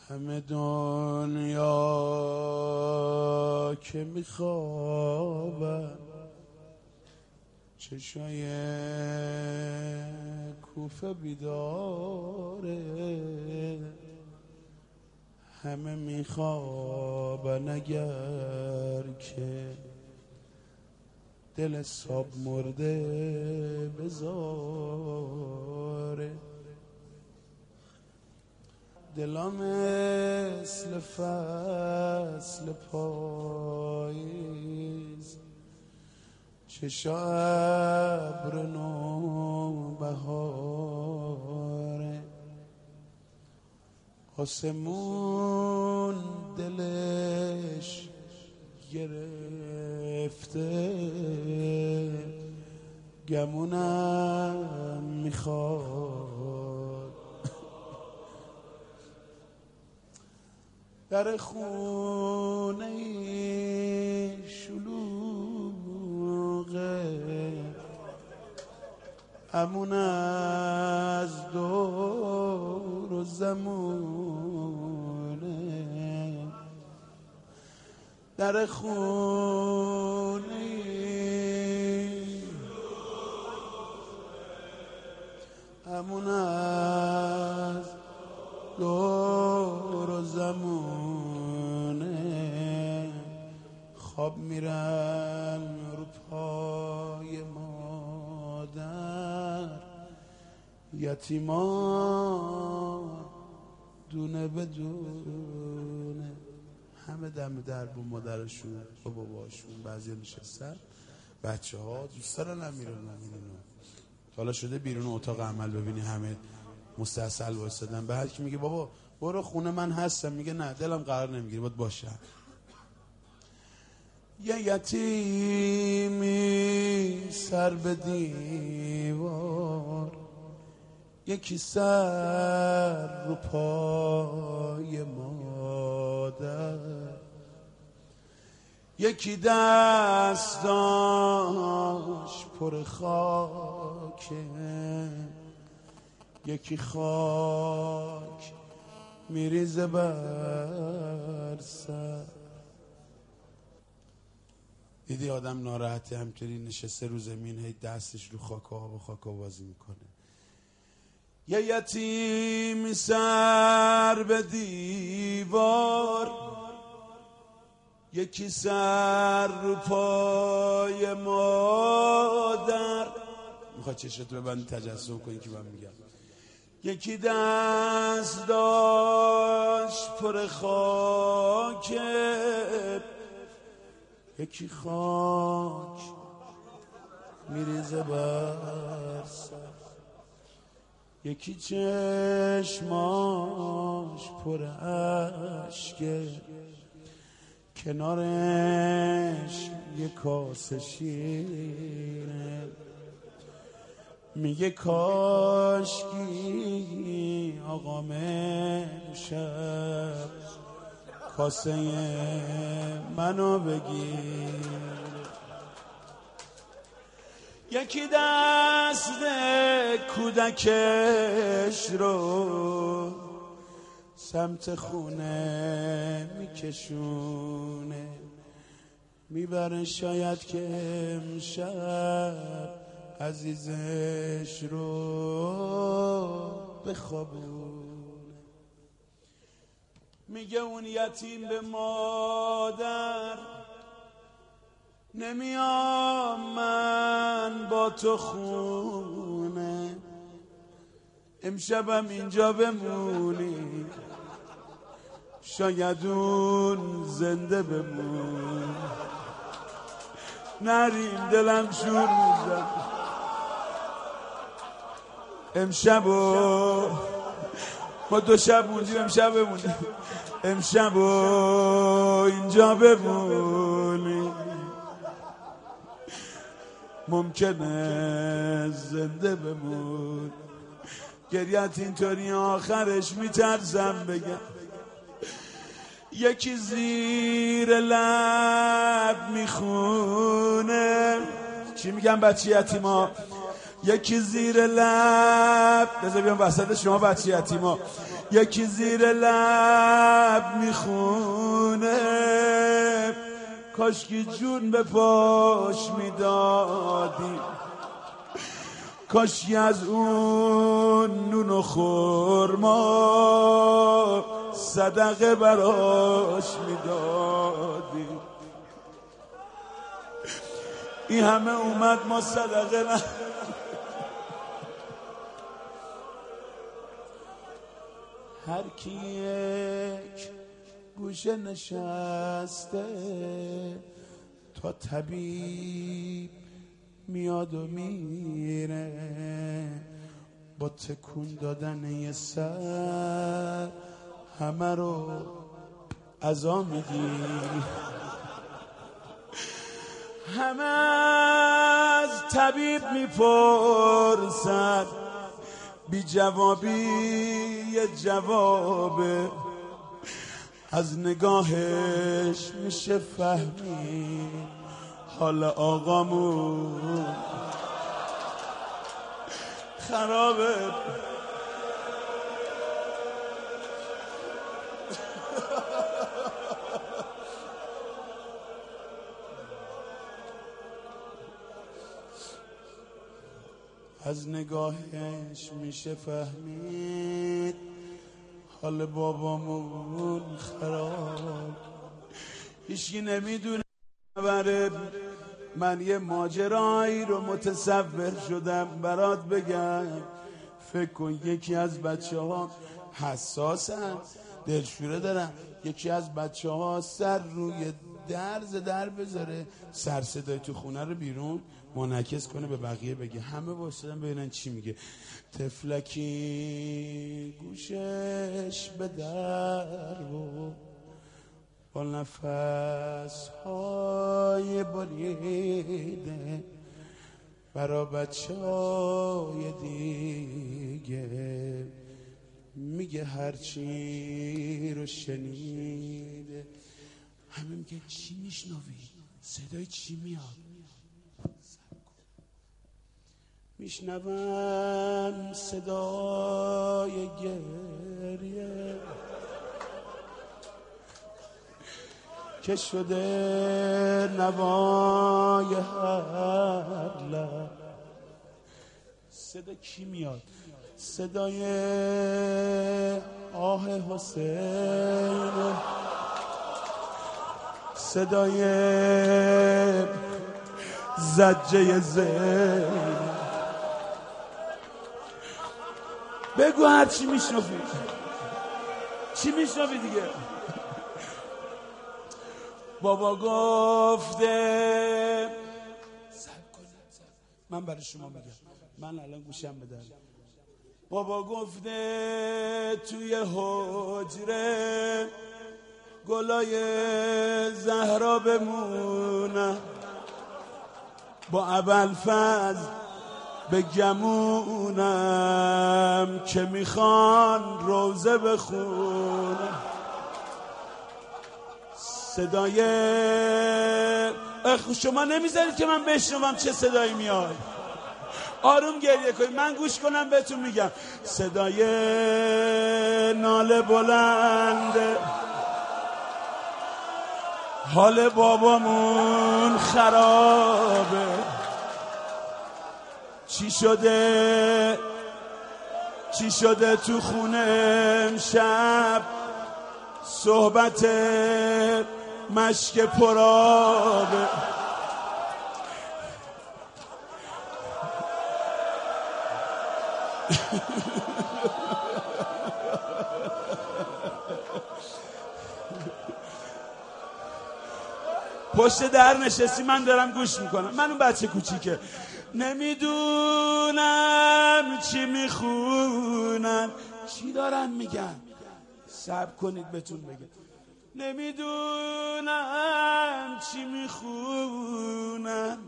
همه دنیا که میخوابن، چشای کوفه بیداره، همه میخوابن اگر که دل صاب مرده بذاره. دلا مثل فصل پاییز، چشا ابر نو بهاره، آسمون دلش گرفته، گمونم میخواد در خونه شلوغه، امون از دور و زمونه، در خونه امون از دور و زمونه، خواب میرن رو پای مادر، یتیمان دونه به دونه، همه دم در با مادرشون با باباشون، بعضی نشستن، بچه ها دوست دارن هم میرن حالا شده بیرون اتاق عمل ببینی همه مستحصل وایسادن، به هر کی میگه بابا برو خونه من هستم، میگه نه دلم قرار نمیگیره باید باشم. یه یتیمی سر به دیوار، یکی سر رو پای مادر، یکی دستاش پر خاکه، یکی خاک میریزه بر سر. دیدی آدم ناراحتی همطوری نشسته رو زمین، هی دستش رو خاک و بازی میکنه. یه یتیم سر به دیوار، یکی سر رو پای مادر، میخواد چشت ببندی تجسم کنی که من میگم. یکی دست داشت پر خاکه، یکی خاک میریزه بر سر، یکی چشماش پر اشکه، کنارش یه کاسه شیره، میگه کاشکی آقا شب کاسه منو بگیر. یکی دست کودکش رو سمت خونه میکشونه، میبره شاید که امشب عزیزش رو بخوابونه. میگه اون یتیم به مادر نمیام من با تو خونه، امشبم اینجا بمونی، شاید اون زنده بمون. نریم دلم شور میزن، امشبو ما 2 شب موندیم، امشب بمونیم، امشبو اینجا بمونی، ممکنه زنده بمون. گریت اینطوری آخرش میترسم بگم. یکی زیر لب میخونه، چی میگم بچه یتیما؟ یکی زیر لب، بذار بیام وسط شما بچه یتیما، یکی زیر لب میخونه کاشکی جون به پاش میدادی، کاشکی از اون نون و خورما صدقه براش میدادی. این همه اومد ما صدقه نه. هر کی یک گوشه نشسته تا طبیب میاد و میره، با تکون دادن یه سر همه رو عزا میگیری. همه از طبیب میپرسن، بی جوابی یه جوابه، از نگاهش میشه فهمی حال آقامون خرابه. از نگاهش میشه فهمید حال بابامون خراب. هیچکی نمیدونه بره. من یه ماجرایی رو متصور شدم برات بگم. فکر کن یکی از بچه ها حساسن، دلشوره دارن، یکی از بچه ها سر روی در بذاره، سر صدای تو خونه رو بیرون منعکس کنه به بقیه بگه. همه واسدن ببینن چی میگه. تفلکی گوشش به در و با نفس های بریده برا بچه های دیگه میگه هرچی رو شنیده. همه میگه چی میشنوی؟ صدای چی میاد؟ میشنوم صدای گریه که شده نوای هر لب. صدا کی میاد؟ صدای آه حسین، صدای زجه زین. بگو هر چی میشنفی، چی میشنفی دیگه؟ بابا گفته من برای شما میگم، من الان گوشم بدم. بابا گفته توی حجره گلای زهرا بمونم، با ابوالفضل به گمونم که میخوان روزه بخونم. صدای شما نمیذارید که من بشنوم چه صدایی میاد. آروم گریه کنید، من گوش کنم بهتون میگم. صدای ناله بلنده، حال بابامون خرابه. چی شده تو خونه امشب؟ صحبت مشک پرابه. پشت در نشستی، من دارم گوش میکنم. من اون بچه کوچیکه نمیدونم چی میخونن، چی دارن میگن. صبر کنید بهتون بگم. نمیدونم چی میخونن،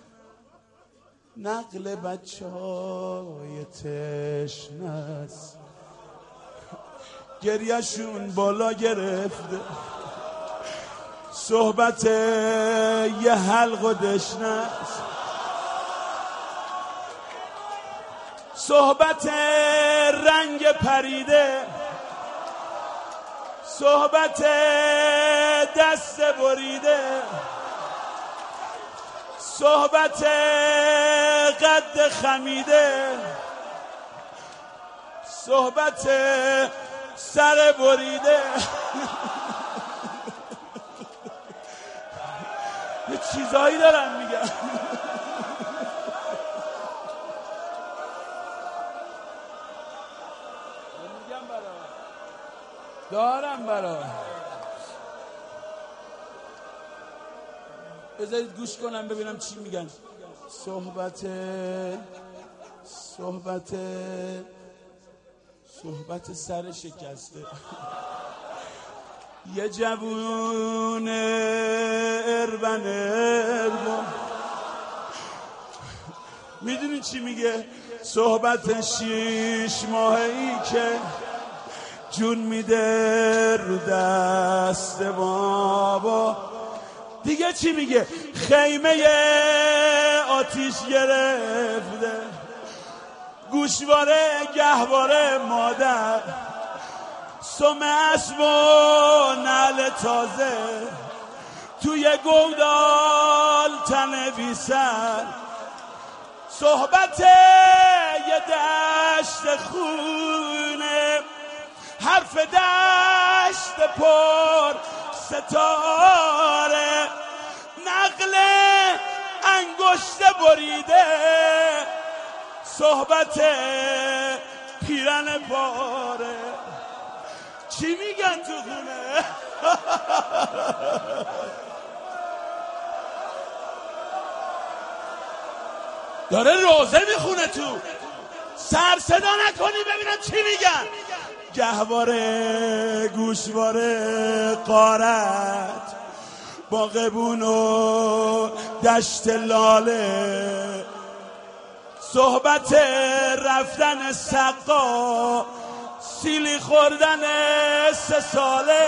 نقل بچه های تشنست، گریهشون بالا گرفته، صحبت یه حلق و دشنست. صحبت رنگ پریده، صحبت دست بریده، صحبت قد خمیده، صحبت سر بریده. یه چیزایی دارم میگم. دارم برا بذارید گوش کنم ببینم چی میگن. صحبت سر شکسته. یه جوون اربن میدونی چی میگه؟ صحبت 6 ماهه‌ای که جون میده رو دست بابا. دیگه چی میگه؟ خیمه آتیش گرفته، گوشواره گهواره مادر، سم اسب و نعل تازه، توی گودال تنویسن. صحبت یه دشت خونه، حرف دشت پر ستاره، نقل انگشت بریده، صحبت پیرن پاره. چی میگن تو خونه؟ داره روزه میخونه تو. سر صدا نکنی ببینم چی میگن. گهواره گوشواره قارت، باغبون و دشت لاله، صحبت رفتن سقا، سیلی خوردن 3 ساله،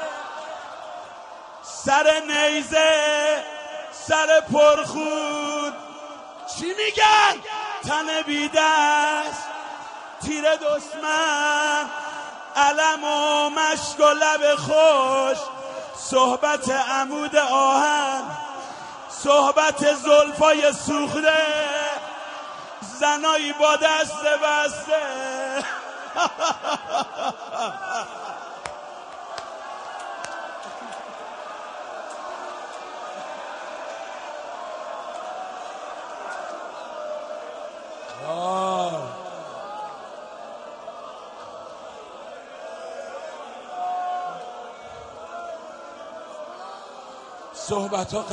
سر نیزه سر پرخون. چی میگن؟ تن بی دست، تیر دشمن، علم و مشک و لب خوش، صحبت عمود آهن، صحبت زلفای سوخته، زنایی با دست بسته. صحبت ها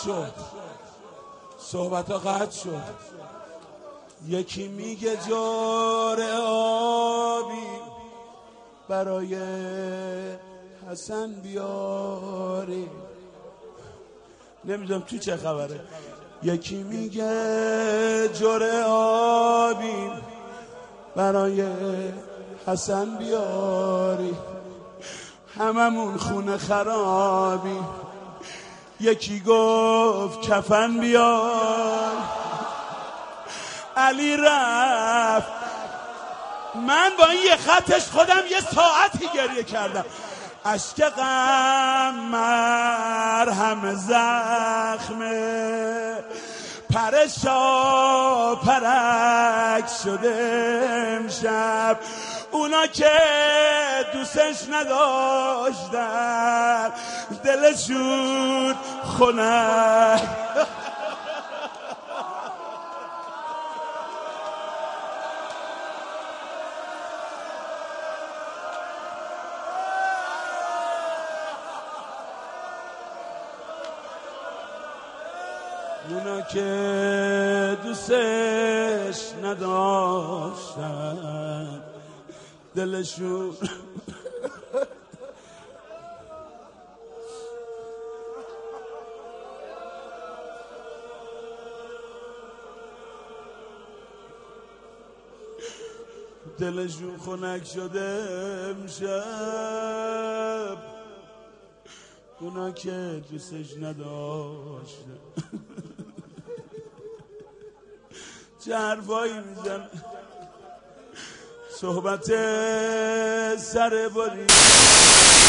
قطع شد. یکی میگه جور آبی برای حسن بیاری. نمیدونم تو چه خبره. یکی میگه جور آبی برای حسن بیاری، هممون خونه خرابی. یکی گفت کفن بیار، علی رفت. من با این یه خطش خودم یه ساعتی گریه کردم. اشک غم مرهم زخمه، پرشا پرک شده امشب. اونا که دوستش نداشتن دلشون خنک. اونا که دوستش نداشتن دلشون دلشون خنک شده امشب. اونا که دوستش نداشتن چه حرفایی میزن. صحبت سر بری